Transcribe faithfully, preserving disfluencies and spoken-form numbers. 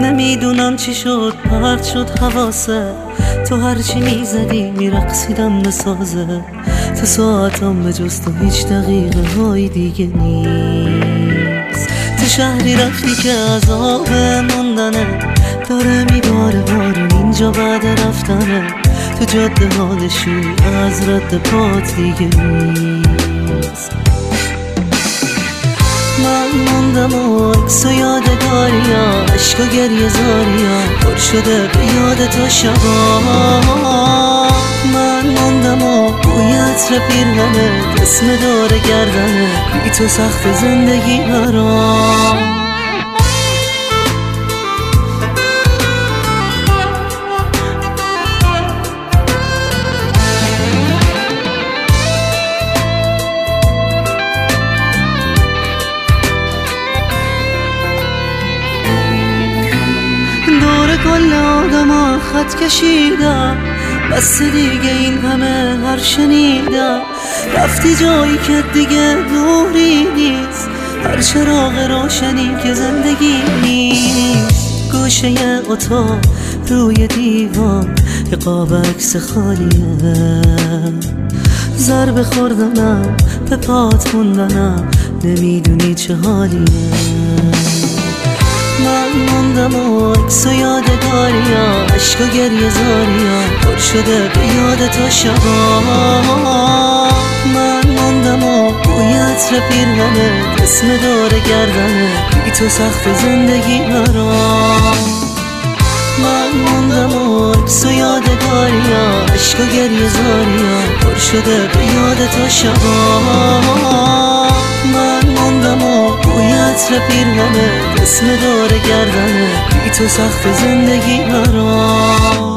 نمیدونم چی شد پرت شد حواسه، تو هرچی میزدی میرقصیدم بسازه، تا ساعتم به جز تو هیچ دقیقه های دیگه نیست. تو شهری رفتی که عذاب موندنه، داره میباره بارون اینجا بعد رفتنه، تو جاده حالشی از رد پات دیگه نیست. من موندم و عکس و یادگاریا، عشق و گریه زاریا پر شده به یاد تو شبا. من موندم و بوی عطر پیرهنه، اسم دور گردنه، بی تو سخت زندگی برام. کل آدم ها خط کشیدم، بس دیگه این همه هر شنیدم، رفتی جایی که دیگه نوری نیست، هر چراغ روشنی که زندگی نیست. گوشه اتاق روی دیوان یه قاب عکس خالیه، ضربه خوردنم به پات موندنم، نمیدونی چه حالیه. من موندم و عکس و یادگاریا، عشق و گریه زاریا پر شده به یاد تو شبا. من موندم و بوی عطر پیرهنه، اسم دور گردنه، بی تو سخت زندگی برام. من موندم و عکس و یادگاریا، عشق و گریه زاریا پر شده به یاد تو شبا. من موندم و بوی عطر پیرهنه، اسم دور گردنه، بی تو سخت زندگی برام.